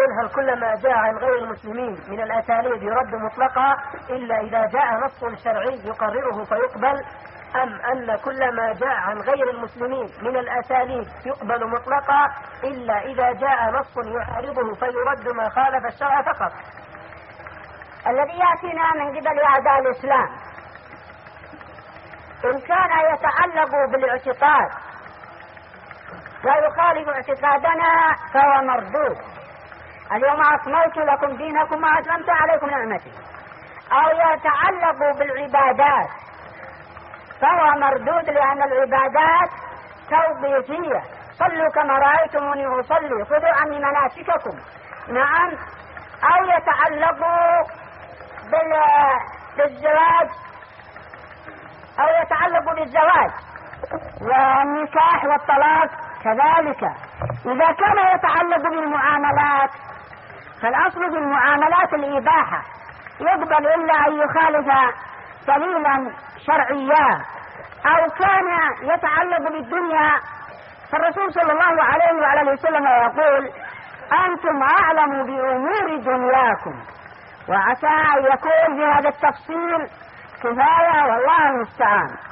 هل كل ما جاء عن غير المسلمين من الأساليب يرد مطلقا إلا إذا جاء نص شرعي يقرره فيقبل، أم أن كل ما جاء عن غير المسلمين من الأساليب يقبل مطلقا إلا إذا جاء نص يعارضه فيرد ما خالف الشرع فقط؟ الذي يأتينا من قبل أعداء الإسلام إن كان يتعلق بالاعتقاد ويخالف اعتقادنا فهو مردود. اليوم أكملت لكم دينكم وأتممت عليكم نعمتي. أو يتعلق بالعبادات فهو مردود، لأن العبادات توقيفية، صلوا كما رأيتموني أصلي، خذوا عني مناسككم. نعم. أو يتعلق بالزواج، أو يتعلق بالزواج والنكاح والطلاق كذلك. إذا كان يتعلق بالمعاملات فالأصل بالمعاملات الإباحة، يقبل إلا أن يخالف دليلا شرعيا. أو كان يتعلق بالدنيا فالرسول صلى الله عليه وعلى وسلم يقول: أنتم أعلم بأمور دنياكم. وعسى أن يكون في هذا التفصيل كفاية والله المستعان.